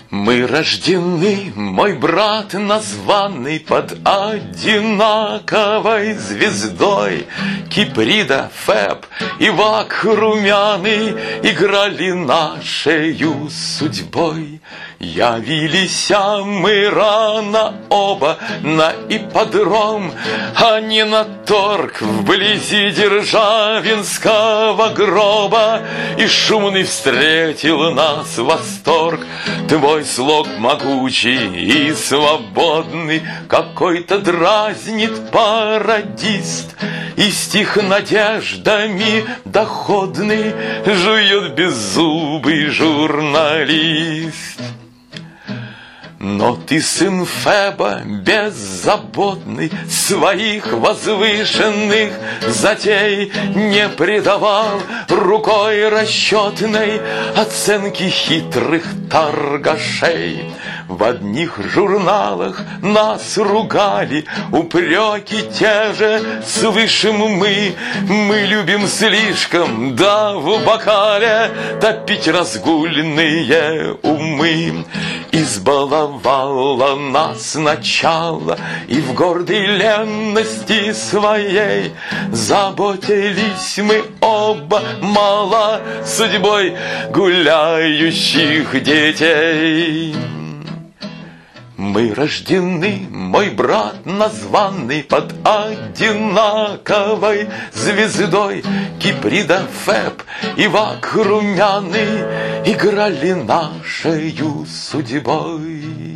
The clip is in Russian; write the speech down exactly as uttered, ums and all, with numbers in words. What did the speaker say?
Мы рождены, мой брат, названный под одинаковой звездой. Киприда, Феб и Вак румяный играли нашею судьбой. Явилися мы рано оба на ипподром, а не на торг вблизи Державинского гроба. И шумный встретил нас восторг. Твой слог могучий и свободный какой-то дразнит пародист, и стих надеждами доходный жует беззубый журналист. Но ты, сын Феба, беззаботный, своих возвышенных затей не предавал рукой расчетной оценки хитрых торгашей. В одних журналах нас ругали, упреки те же слышим мы. Мы любим слишком, да в бокале топить разгульные умы. Избаловала нас начало, и в гордой ленности своей заботились мы оба мало судьбой гуляющих детей. Мы рождены, мой брат, названный под одинаковой звездой. Киприда, Феб и Вак румяный играли нашею судьбой.